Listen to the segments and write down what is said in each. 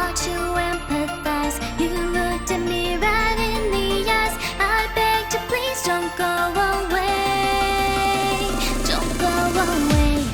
hard to empathize. You looked at me right in the eyes. I beg to please don't go away. Don't go away.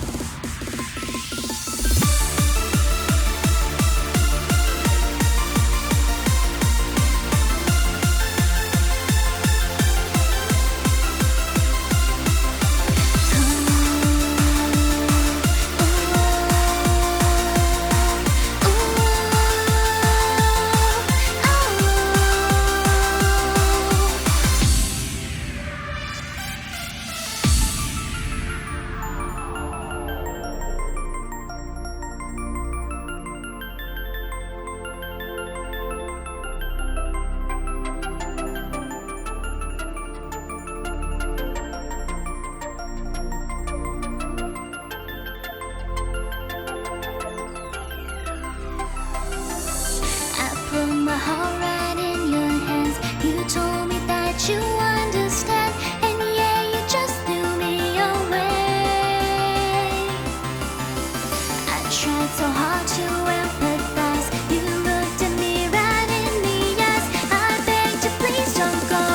Put my heart right in your hands. You told me that you understand, and yeah, you just threw me away. I tried so hard to empathize. You looked at me right in the eyes. I beg to please don't go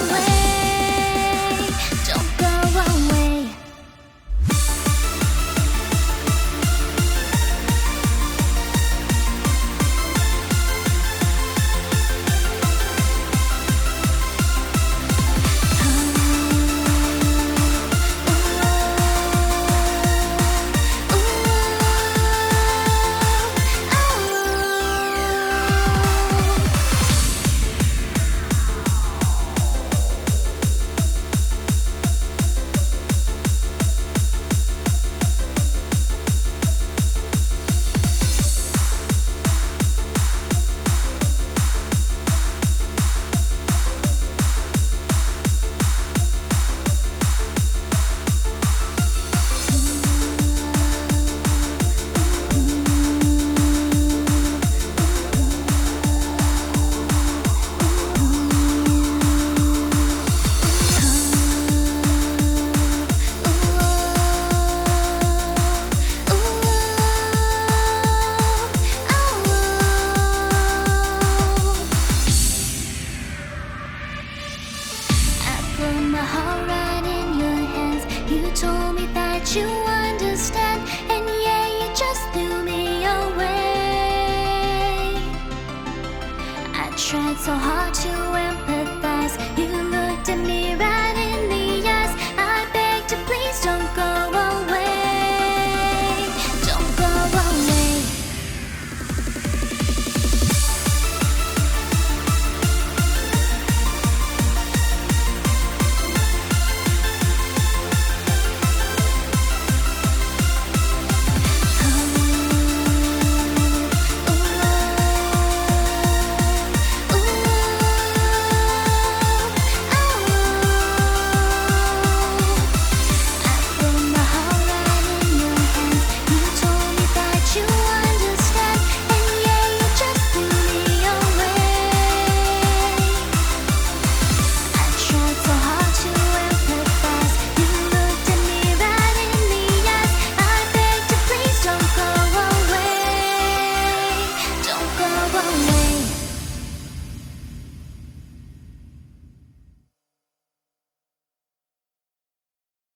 away. Don't go away. Put my heart right in your hands. You told me that you understand, and yeah, you just threw me away. I tried so hard to